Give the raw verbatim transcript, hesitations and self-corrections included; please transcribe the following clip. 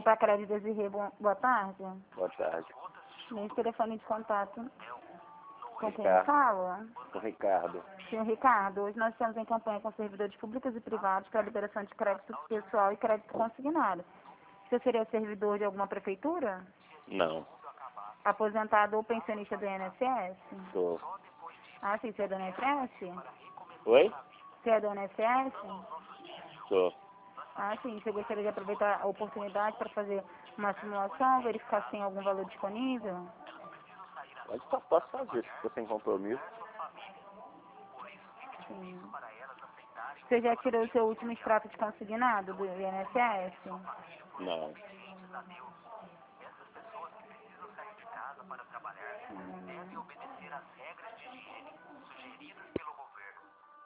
Copa Crédito Desirê, boa boa tarde. Boa tarde. Nesse telefone de contato. Com quem Ricardo. fala? Sou Ricardo. Senhor Ricardo, hoje nós estamos em campanha com servidores públicos e privados para a liberação de crédito pessoal e crédito consignado. Você seria servidor de alguma prefeitura? Não. Aposentado ou pensionista do I N S S? Sou. Ah, sim, você é do I N S S? Oi? Você é do I N S S? Sou. Ah, sim, você gostaria de aproveitar a oportunidade para fazer uma simulação, verificar se tem algum valor disponível? Mas só posso fazer, se for sem compromisso. Sim. Você já tirou o seu último extrato de consignado do I N S S? Não. Hum.